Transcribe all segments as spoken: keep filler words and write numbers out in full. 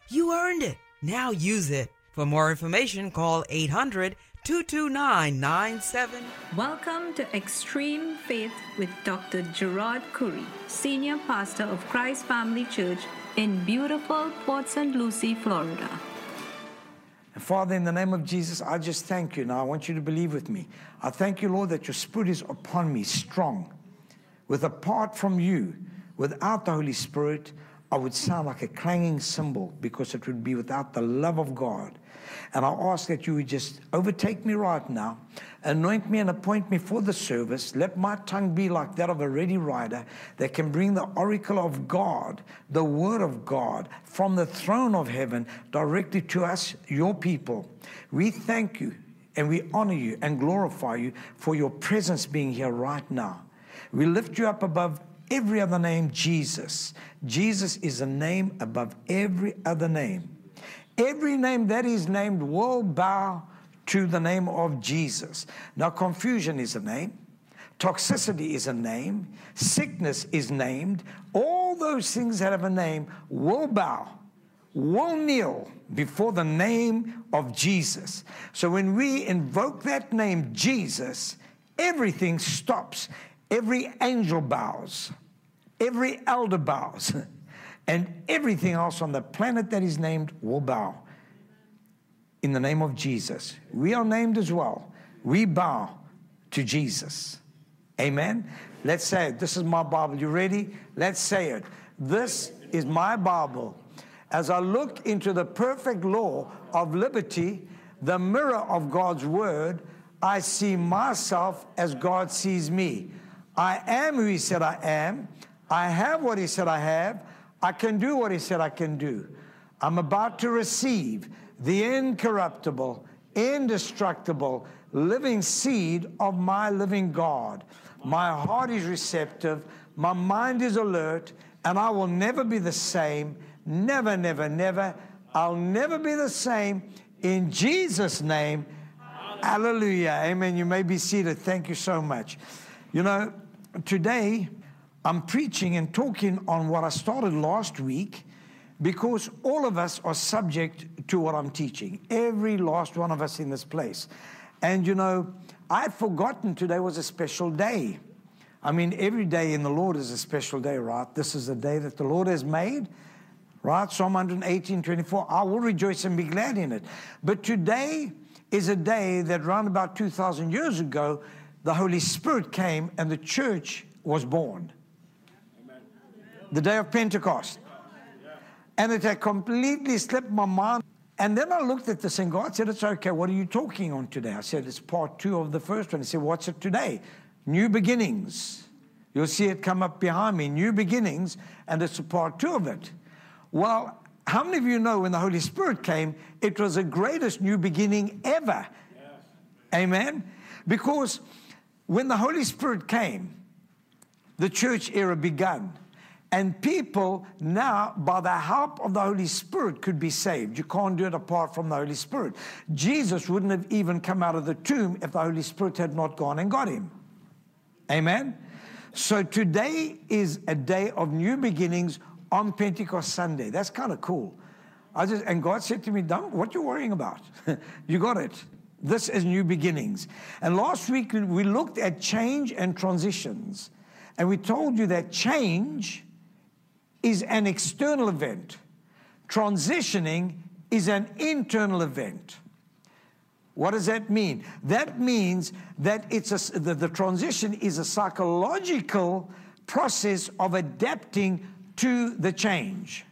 You earned it. Now use it. For more information, call eight hundred, two two nine, nine seven. Welcome to Extreme Faith with Doctor Gerard Curry, Senior Pastor of Christ Family Church in beautiful Port Saint Lucie, Florida. Father, in the name of Jesus, I just thank you. Now, I want you to believe with me. I thank you, Lord, that your Spirit is upon me, strong. With apart from you, without the Holy Spirit, I would sound like a clanging cymbal because it would be without the love of God. And I ask that you would just overtake me right now, anoint me and appoint me for the service. Let my tongue be like that of a ready writer that can bring the oracle of God, the word of God, from the throne of heaven directly to us, your people. We thank you and we honor you and glorify you for your presence being here right now. We lift you up above every other name, Jesus. Jesus is a name above every other name. Every name that is named will bow to the name of Jesus. Now, confusion is a name. Toxicity is a name. Sickness is named. All those things that have a name will bow, will kneel before the name of Jesus. So when we invoke that name, Jesus, everything stops. Every angel bows. Every elder bows. And everything else on the planet that is named will bow in the name of Jesus. We are named as well. We bow to Jesus. Amen. Let's say it. This is my Bible. You ready? Let's say it. This is my Bible. As I look into the perfect law of liberty, the mirror of God's word, I see myself as God sees me. I am who he said I am. I have what he said I have. I can do what he said I can do. I'm about to receive the incorruptible, indestructible, living seed of my living God. My heart is receptive. My mind is alert. And I will never be the same. Never, never, never. I'll never be the same. In Jesus' name, hallelujah. Amen. You may be seated. Thank you so much. You know, today I'm preaching and talking on what I started last week because all of us are subject to what I'm teaching. Every last one of us in this place. And you know, I had forgotten today was a special day. I mean, every day in the Lord is a special day, right? This is a day that the Lord has made, right? Psalm one eighteen, twenty-four, I will rejoice and be glad in it. But today is a day that around about two thousand years ago, the Holy Spirit came and the church was born. The day of Pentecost. And it had completely slipped my mind. And then I looked at this and God said, it's okay, what are you talking on today? I said, it's part two of the first one. He said, what's it today? New beginnings. You'll see it come up behind me, new beginnings, and it's a part two of it. Well, how many of you know when the Holy Spirit came, it was the greatest new beginning ever? Yes. Amen? Because when the Holy Spirit came, the church era began. And people now, by the help of the Holy Spirit, could be saved. You can't do it apart from the Holy Spirit. Jesus wouldn't have even come out of the tomb if the Holy Spirit had not gone and got him. Amen? So today is a day of new beginnings on Pentecost Sunday. That's kind of cool. I just And God said to me, "Don't, what are you worrying about? You got it. This is new beginnings." And last week we looked at change and transitions. And we told you that change is an external event. Transitioning is an internal event. What does that mean? That means that it's a, the, the transition is a psychological process of adapting to the change.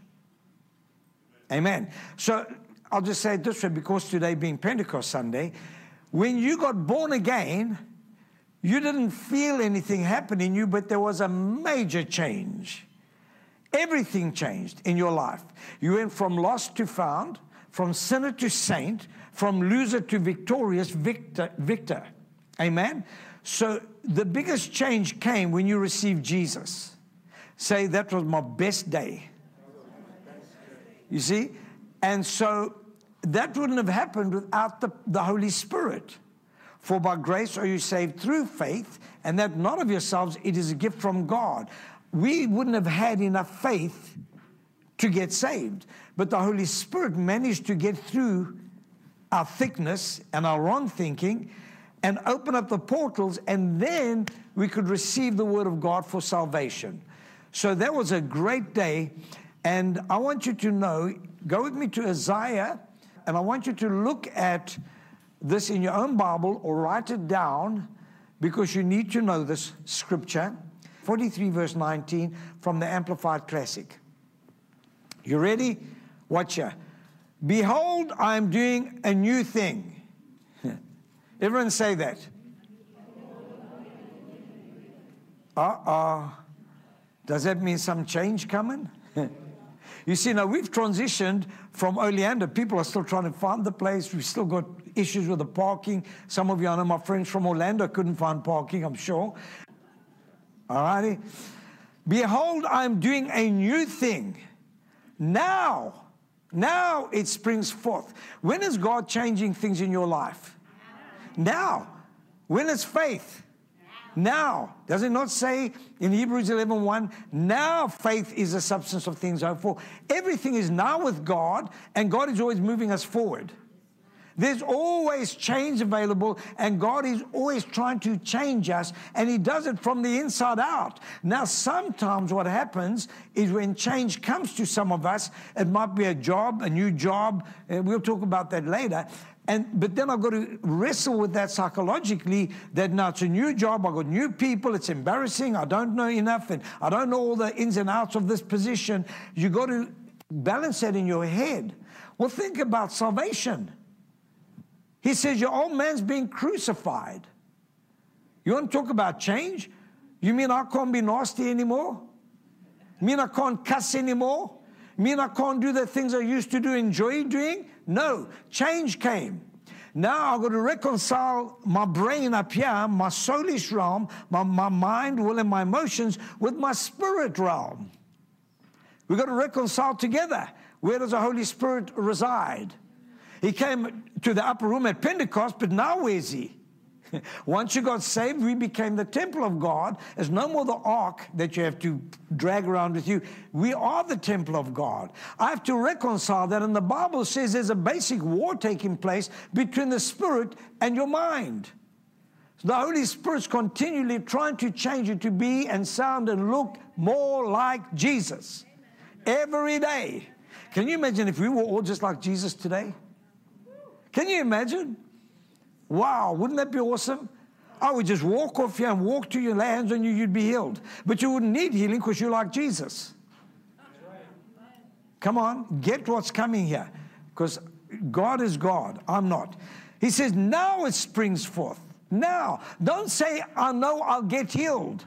Amen. So I'll just say it this way, because today being Pentecost Sunday, when you got born again, you didn't feel anything happen in you, but there was a major change. Everything changed in your life. You went from lost to found, from sinner to saint, from loser to victorious victor. victor. Amen? So the biggest change came when you received Jesus. Say, that was my best day. You see? And so that wouldn't have happened without the, the Holy Spirit. For by grace are you saved through faith, and that not of yourselves, it is a gift from God. We wouldn't have had enough faith to get saved. But the Holy Spirit managed to get through our thickness and our wrong thinking and open up the portals, and then we could receive the word of God for salvation. So that was a great day, and I want you to know, go with me to Isaiah, and I want you to look at this in your own Bible or write it down, because you need to know this scripture. forty-three verse nineteen from the Amplified Classic. You ready? Watch here. Behold, I am doing a new thing. Everyone say that. Uh-oh. Does that mean some change coming? You see, now we've transitioned from Oleander. People are still trying to find the place. We've still got issues with the parking. Some of you, I know my friends from Orlando couldn't find parking, I'm sure. All righty. Behold, I am doing a new thing. Now, now it springs forth. When is God changing things in your life? Now. When is faith? Now. Does it not say in Hebrews eleven one, now faith is the substance of things hoped for? Everything is now with God, and God is always moving us forward. There's always change available, and God is always trying to change us, and He does it from the inside out. Now, sometimes what happens is when change comes to some of us, it might be a job, a new job, and we'll talk about that later. And, but then I've got to wrestle with that psychologically, that now it's a new job, I've got new people, it's embarrassing, I don't know enough, and I don't know all the ins and outs of this position. You've got to balance that in your head. Well, think about salvation. He says, your old man's being crucified. You want to talk about change? You mean I can't be nasty anymore? You mean I can't cuss anymore? You mean I can't do the things I used to do, enjoy doing? No, change came. Now I've got to reconcile my brain up here, my soulish realm, my, my mind, will, and my emotions with my spirit realm. We've got to reconcile together. Where does the Holy Spirit reside? He came to the upper room at Pentecost, but now where's He? Once you got saved, we became the temple of God. It's no more the ark that you have to drag around with you. We are the temple of God. I have to reconcile that, and the Bible says there's a basic war taking place between the spirit and your mind. So the Holy Spirit's continually trying to change you to be and sound and look more like Jesus every day. Can you imagine if we were all just like Jesus today? Can you imagine? Wow, wouldn't that be awesome? I would just walk off here and walk to you, lay hands on you, you'd be healed. But you wouldn't need healing because you're like Jesus. Come on, get what's coming here. Because God is God, I'm not. He says, now it springs forth. Now. Don't say, I know I'll get healed.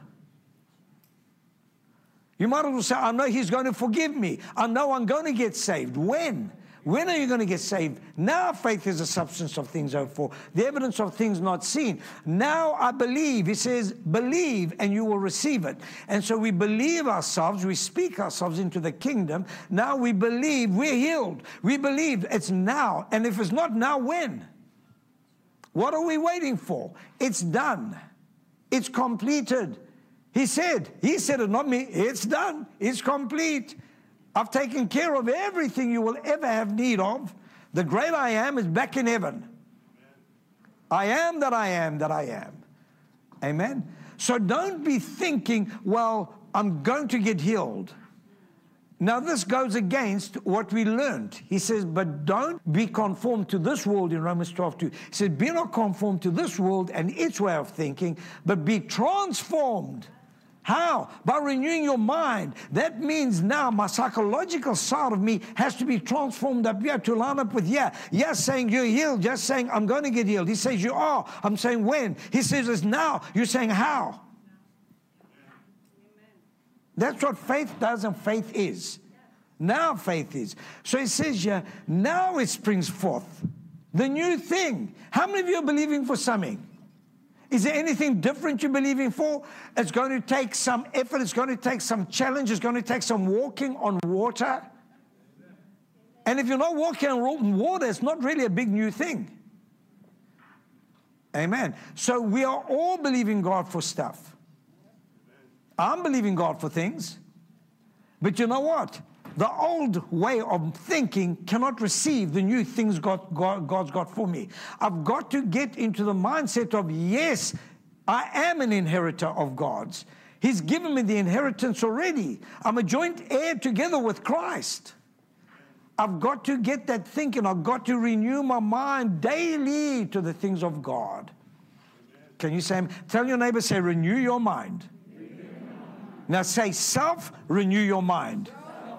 You might as well say, I know He's going to forgive me. I know I'm going to get saved. When? When are you going to get saved? Now faith is the substance of things hoped for, the evidence of things not seen. Now I believe. He says, believe and you will receive it. And so we believe ourselves, we speak ourselves into the kingdom. Now we believe we're healed. We believe it's now. And if it's not now, when? What are we waiting for? It's done. It's completed. He said, he said it, not me. It's done. It's complete. I've taken care of everything you will ever have need of. The great I am is back in heaven. I am that I am that I am. Amen. So don't be thinking, well, I'm going to get healed. Now this goes against what we learned. He says, but don't be conformed to this world in Romans twelve two. He said, be not conformed to this world and its way of thinking, but be transformed. How? By renewing your mind. That means now my psychological side of me has to be transformed up here to line up with yeah. Yes, saying you're healed. Just saying I'm going to get healed. He says you are. I'm saying when. He says it's now. You're saying how. That's what faith does and faith is. Now faith is. So he says here, now it springs forth. The new thing. How many of you are believing for something? Is there anything different you're believing for? It's going to take some effort. It's going to take some challenge. It's going to take some walking on water. And if you're not walking on water, it's not really a big new thing. Amen. So we are all believing God for stuff. I'm believing God for things. But you know what? The old way of thinking cannot receive the new things God, God, God's got for me. I've got to get into the mindset of, yes, I am an inheritor of God's. He's given me the inheritance already. I'm a joint heir together with Christ. I've got to get that thinking. I've got to renew my mind daily to the things of God. Can you say, tell your neighbor, say, renew your mind. Renew your mind. Now say, self, renew your mind.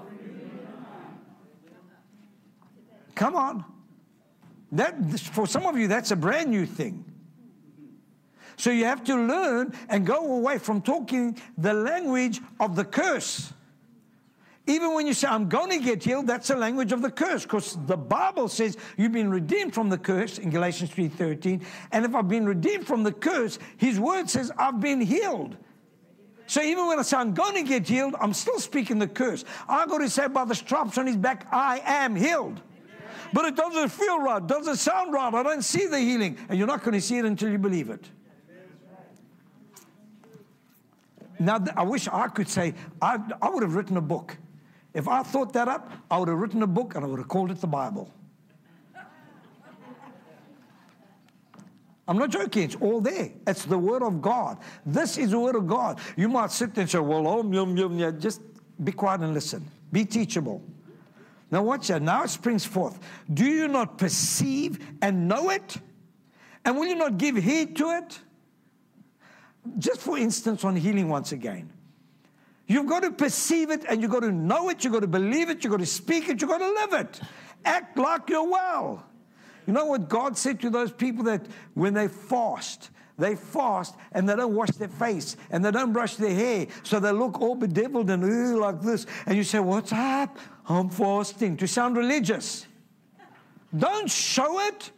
Come on. That, for some of you, that's a brand new thing. So you have to learn and go away from talking the language of the curse. Even when you say, I'm going to get healed, that's the language of the curse. Because the Bible says you've been redeemed from the curse in Galatians three thirteen. And if I've been redeemed from the curse, His word says I've been healed. So even when I say I'm going to get healed, I'm still speaking the curse. I've got to say by the stripes on His back, I am healed. But it doesn't feel right, doesn't sound right. I don't see the healing. And you're not going to see it until you believe it. Now, I wish I could say, I, I would have written a book. If I thought that up, I would have written a book and I would have called it the Bible. I'm not joking. It's all there. It's the Word of God. This is the Word of God. You might sit there and say, well, oh, yum, yum, yeah. Just be quiet and listen. Be teachable. Now watch that. Now it springs forth. Do you not perceive and know it? And will you not give heed to it? Just for instance, on healing once again. You've got to perceive it and you've got to know it. You've got to believe it. You've got to speak it. You've got to live it. Act like you're well. You know what God said to those people that when they fast, they fast and they don't wash their face and they don't brush their hair. So they look all bedeviled and uh, like this. And you say, what's up? I'm fasting. To sound religious. Don't show it.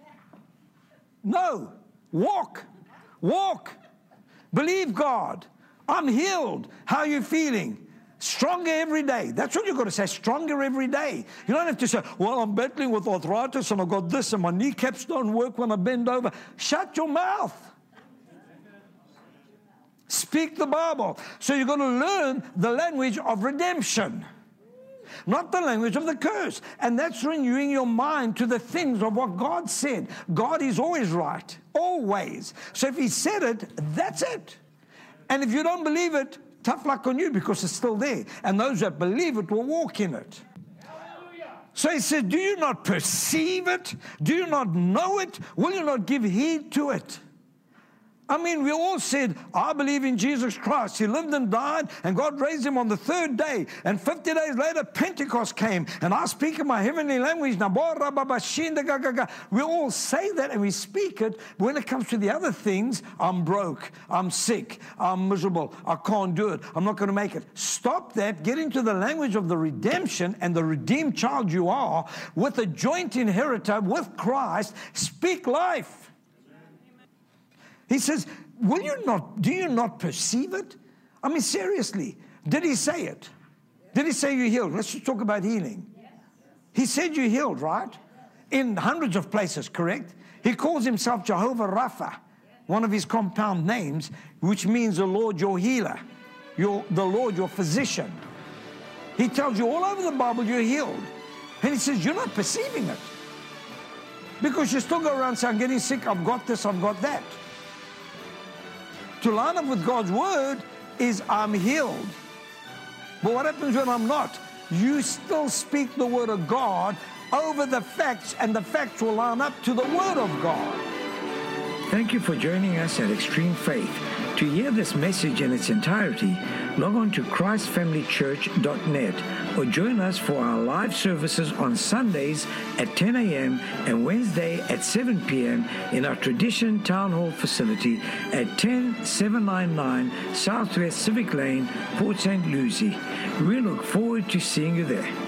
No. Walk. Walk. Believe God. I'm healed. How are you feeling? Stronger every day. That's what you've got to say. Stronger every day. You don't have to say, well, I'm battling with arthritis and I've got this and my kneecaps don't work when I bend over. Shut your mouth. Speak the Bible. So you've got to learn the language of redemption. Not the language of the curse. And that's renewing your mind to the things of what God said. God is always right. Always. So if He said it, that's it. And if you don't believe it, tough luck on you because it's still there. And those that believe it will walk in it. So He said, do you not perceive it? Do you not know it? Will you not give heed to it? I mean, we all said, I believe in Jesus Christ. He lived and died, and God raised Him on the third day. And fifty days later, Pentecost came, and I speak in my heavenly language. We all say that, and we speak it. But when it comes to the other things, I'm broke, I'm sick, I'm miserable, I can't do it, I'm not going to make it. Stop that. Get into the language of the redemption and the redeemed child you are, with a joint inheritor with Christ. Speak life. He says, will you not, do you not perceive it? I mean, seriously, did He say it? Did He say you're healed? Let's just talk about healing. He said you're healed, right? In hundreds of places, correct? He calls Himself Jehovah Rapha, one of His compound names, which means the Lord your healer, your, the Lord your physician. He tells you all over the Bible you're healed. And He says you're not perceiving it. Because you still go around saying, I'm getting sick, I've got this, I've got that. To line up with God's word is I'm healed. But what happens when I'm not? You still speak the word of God over the facts, and the facts will line up to the word of God. Thank you for joining us at Extreme Faith. To hear this message in its entirety, log on to christ family church dot net or join us for our live services on Sundays at ten a.m. and Wednesday at seven p.m. in our Tradition Town Hall facility at ten seven ninety-nine Southwest Civic Lane, Port Saint Lucie. We look forward to seeing you there.